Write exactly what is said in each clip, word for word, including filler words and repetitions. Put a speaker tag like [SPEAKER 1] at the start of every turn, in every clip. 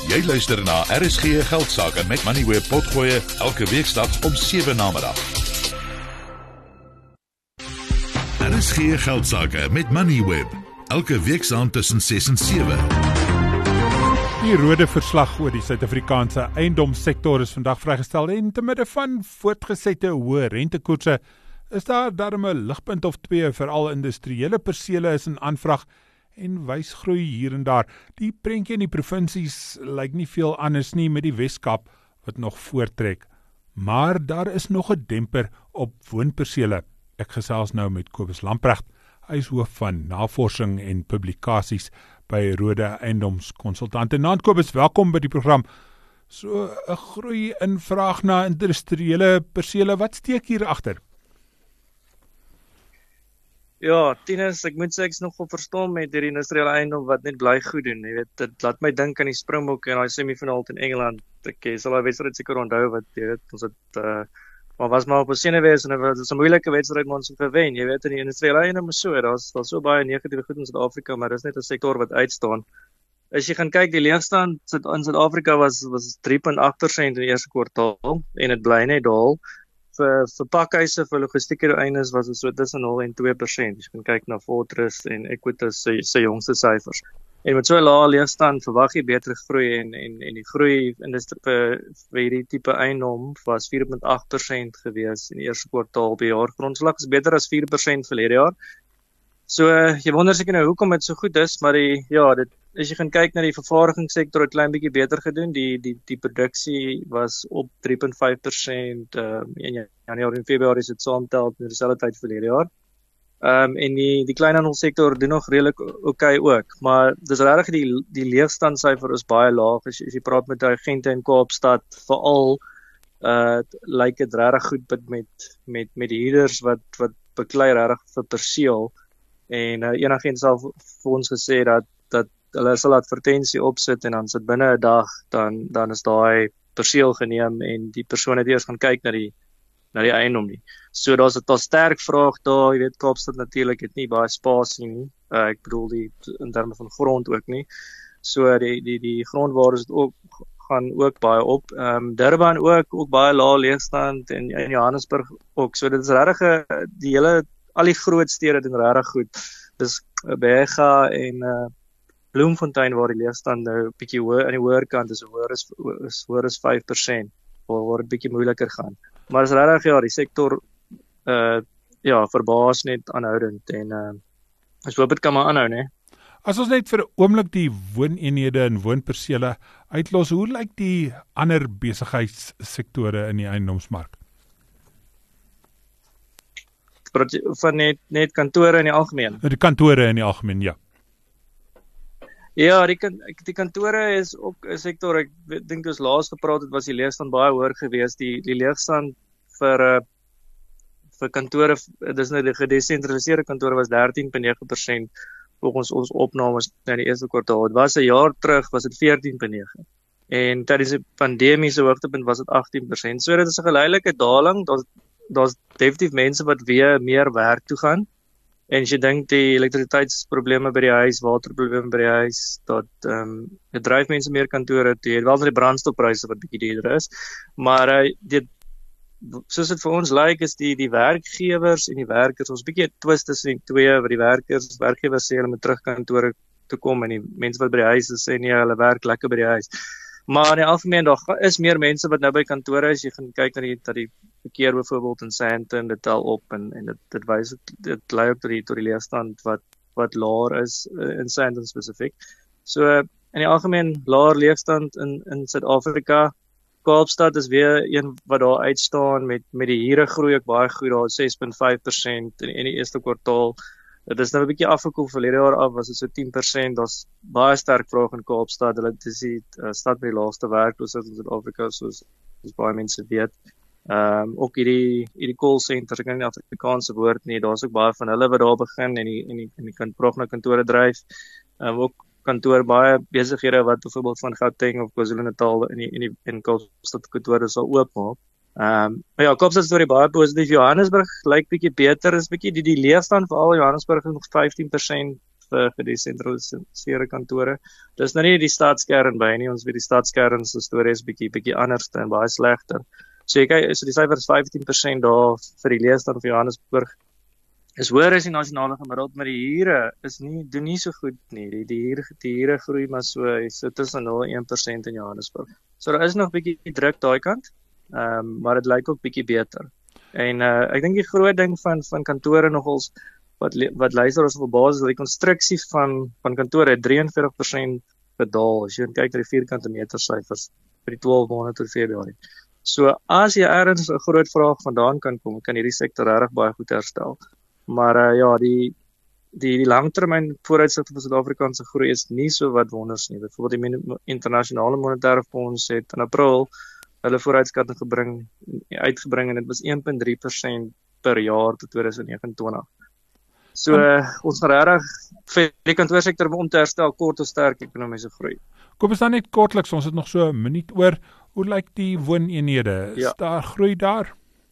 [SPEAKER 1] Jy luister na R S G Geldsaake met Moneyweb Potgoe elke weeksdag om sewe namiddag. R S G Geldsaake met Moneyweb elke weeksaand tussen ses en sewe.
[SPEAKER 2] Die rode verslag oor die Suid-Afrikaanse eiendomssektor is vandag vrygestel en te midde van voortgesette hoë rentekoerse is daar daarom 'n ligpunt of twee, veral industriële persele is in aanvraag en wys groei hier en daar. Die prentjie in die provinsies lyk nie veel anders nie met die Weskaap wat nog voortrek. Maar daar is nog 'n demper op woonpersele. Ek gesels nou met Kobus Lamprecht. Hy is hoof van navorsing en publikasies by Rode Eiendomskonsultante. Naand Kobus, welkom by die program. So 'n groei in vraag na industriële persele, wat steek hier agter?
[SPEAKER 3] Ja, Tinus, ek moet sê ek is nogal verstom met hierdie industriële eiendom wat net bly goed doen. Jy weet, dit laat my dink aan die Springbokke en daai semifinaal in Engeland. Ek sal daai wedstryd seker onthou wat jy weet, ons het uh, maar was maar op 'n senuwees en dit was 'n moeilike wedstryd maar ons het gewen. Jy weet, in die industriële eiendom is so, daar's daar so baie negatiewe goed in Suid-Afrika, maar dis net 'n sektor wat uitstaan. As jy gaan kyk, die leegstand in Suid-Afrika was was drie komma agt persent in die eerste kwartaal en dit bly net daal. Vir, vir pakhuise, vir logistieke doeines was dit so tussen nul en twee persent. Jy kan kyk na Fortress en Equitas se se jongste syfers. En met so 'n lae leegstand verwag jy beter groei en en en die groei industrie vir, vir hierdie tipe eiendom was vier komma agt persent gewees in die eerste kwartaal per jaar. Grondslag is beter as vier persent verlede jaar. So jy wonder seker nou hoekom dit so goed is, maar die ja, dit as jy gaan kyk na die vervaardigingssektor het klein bietjie beter gedoen. Die die die produksie was op drie komma vyf persent uh, in Januarie en Februarie is dit saamtel met dieselfde tyd verlede jaar. Um, en die die kleinhandelsektor doen nog redelik oké okay ook, maar dis regtig die die leegstandsyfer is baie laag. As jy, as jy praat met agente in Kaapstad, veral uh lyk dit regtig goed met met met met die huurders wat wat beklei regtig vir perseel. En uh, een agent sal vir ons gesê dat dat hulle sal advertensie opsit en dan sit binne 'n dag dan dan is daai perseel geneem en die persoon het eers gaan kyk na die na die eiendom nie. So daar's 'n sterk vraag daar, jy weet Kaapstad natuurlik het nie baie spasie nie. Uh, ek bedoel die in terme van grond ook nie. So die die die grondwaardes het ook gaan ook baie op. Ehm um, Durban ook ook baie lae leegstand en in Johannesburg ook. So dit is regtig die hele al die groot stede doen regtig goed. Dis Berga en uh, Bloemfontein waar die leegstand nou 'n bietjie hoër aan die hoër kant is, hoër is is hoër is vyf persent waar waar dit bietjie moeiliker gaan. Maar is regtig ja, die sektor uh ja, verbaas net aanhoudend en uh ek hoop dit kan maar aanhou, né?
[SPEAKER 2] As ons net vir 'n oomblik die wooneenhede en woonpersele uitlos, hoe lyk die ander besigheidssektore in die eiendomsmark?
[SPEAKER 3] Van net net kantore in die algemeen.
[SPEAKER 2] Die kantore in die algemeen, ja.
[SPEAKER 3] Ja, die kan die kantore is ook 'n sektor, ek dink ons laas gepraat het was die leegstand baie hoër geweest. Die die leegstand vir uh, vir kantore, dis nou die gedesentraliseerde kantore was dertien komma nege persent volgens ons opnames in die eerste kwartaal. Dit was 'n jaar terug was dit veertien komma nege. En tydens die pandemie se hoogtepunt was dit agttien persent. So dit is 'n geleidelike daling. Daar's daar's definitief mense wat weer meer werk toe gaan. En as jy dink die elektrisiteitsprobleme by die huis, waterprobleme by die huis, dat ehm um, dit dryf mense meer kantore toe. Jy het wel die brandstofpryse wat bietjie duurder is, maar uh, dit soos dit vir ons lyk is die die werkgewers en die werkers, ons bietjie 'n twist tussen die twee, waar die werkers, werkgewers sê hulle moet terug kantore toe kom en die mense wat by die huis is sê nee, hulle werk lekker by die huis. Maar in die algemeen daar is meer mense wat nou by kantore is. Jy gaan kyk na die dat die verkeer byvoorbeeld in Sandton, dit tel op en en dit dit wys dit lei op tot die tot die leegstand wat wat laer is uh, in Sandton spesifiek. So uh, in die algemeen laer leegstand in in Suid-Afrika. Kaapstad is weer een wat daar uitstaan met met die huure groei ook baie goed, daar ses komma vyf persent in, in die eerste kwartaal. Dit is nou 'n bietjie afgekoel verlede jaar af, was dit so tien persent. Daar's baie sterk vraag in Kaapstad. Hulle dis die uh, stad met die laagste werkloosheid in Suid-Afrika, soos soos baie mense weet. Ehm um, ook hierdie hierdie call centers, ek ken nie die Afrikaanse woord nie. Daar's ook baie van hulle wat daar begin en die en die en die kan praag na kantore dryf. Ehm um, ook kantoor baie besighede wat byvoorbeeld van Gauteng of KwaZulu-Natal in die in die in Kaapstad kantore sal oopmaak. Ehm um, maar ja, Kaapstad storie baie positief. Johannesburg lyk bietjie beter, is bietjie die die leegstand veral Johannesburg is nog vyftien persent vir gedesentraliseerde kantore. Dis nou nie die stadskern by nie, ons weet die stadskern se storie is bietjie bietjie anders en baie slegter. So jy kyk, so die syfer is vyftien persent daar vir die leesstad van Johannesburg. Is hoër as die nasionale gemiddeld, maar die huure is nie doen nie so goed nie. Die die huur die huure groei maar so so tussen nul en een persent in Johannesburg. So daar is nog bietjie druk daai kant. Ehm um, maar dit lyk ook bietjie beter. En uh, ek dink die groot ding van van kantore nogals wat wat luister ons op basis die konstruksie van van kantore het drie en veertig persent gedaal. As jy kyk na die vierkante meter syfers vir die twaalf maande tot Februarie. So as jy ergens 'n groot vraag vandaan kan kom, kan hierdie sektor regtig baie goed herstel. Maar uh, ja, die die die langtermyn vooruitsigte vir Suid-Afrikaanse groei is nie so wat wonders nie. Byvoorbeeld die internasionale monetaire fonds het in April hulle vooruitskatting gebring uitgebring en dit was een komma drie persent per jaar tot twintig negenentwintig. So uh, ons gaan regtig vir die kantoorsektor om te herstel kort of sterk ekonomiese groei.
[SPEAKER 2] Kom ons dan net kortliks, ons het nog so 'n minuut oor. Hoe lyk die wooneenhede? Is
[SPEAKER 3] ja.
[SPEAKER 2] daar groei daar?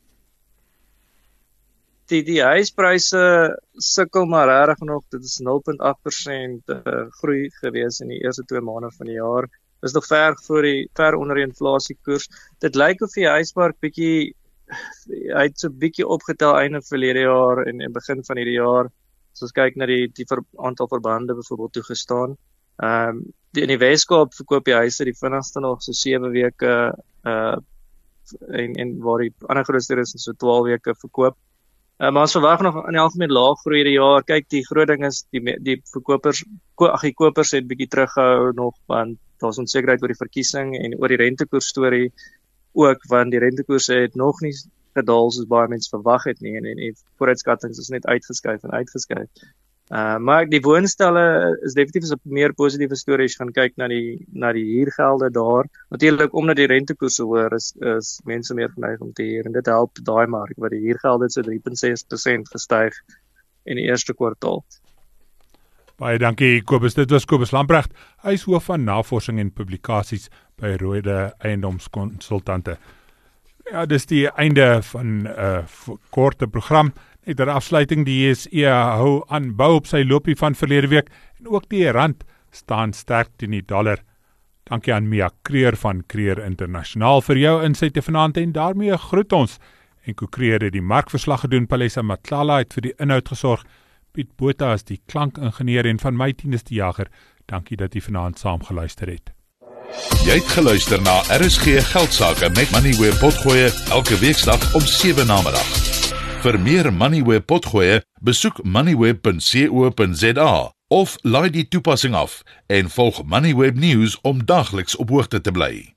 [SPEAKER 3] Die die huispryse sukkel maar regtig nog. Dit is nul komma agt persent uh, groei gewees in die eerste twee maande van die jaar. Dis nog ver voor die ver onder die inflasiekoers. Dit lyk of die huismark bietjie hy het so bietjie opgetel einde verlede jaar en en begin van hierdie jaar. As ons kyk na die die ver, aantal verbande byvoorbeeld toegestaan. Ehm um, in die Weskaap verkoop die huise die vinnigste nog so sewe weke uh en en waar die ander groot stede is so twaalf weke verkoop. Uh, maar ons verwag nog in die algemeen laag groei hierdie jaar. Kyk, die groot ding is die die verkopers ag die kopers het bietjie teruggehou nog want daar's onsekerheid oor die verkiesing en oor die rentekoers storie ook want die rentekoerse het nog nie gedaal soos baie mense verwag het nie en en die vooruitskattings is net uitgeskuif en uitgeskuif. Uh maar die woonstelle is definitief 'n meer positiewe storie as jy gaan kyk na die na die huurgelde daar. Natuurlik omdat die rentekoerse hoër is, is mense meer geneig om te huur en dit help daai mark waar die huurgelde het so drie komma ses persent gestyg in die eerste kwartaal.
[SPEAKER 2] Baie dankie Kobus, dit was Kobus Lamprecht. Hy is hoof van navorsing en publikasies by Roode Eiendomskonsultante. Ja, dis die einde van 'n uh, korte program. Net ter afsluiting, die J S E hou aan bou op sy loopie van verlede week en ook die rand staan sterk teen die dollar. Dankie aan Mia Kreer van Kreer Internasionaal vir jou insigte vanaand en daarmee groet ons. En Ko Kreer het die markverslag gedoen, Palesa Matlala het vir die inhoud gesorg. Piet Botha is die klankingenieur en van my Tinus die Jager. Dankie dat jy vanaand saam geluister het.
[SPEAKER 1] Jy het geluister na R S G Geldsaake met Moneyweb Potgoe elke weeksdag om sewe namiddag. Vir meer Moneyweb Potgoe, besoek moneyweb punt co punt za of laai die toepassing af en volg Moneyweb News om dagliks op hoogte te bly.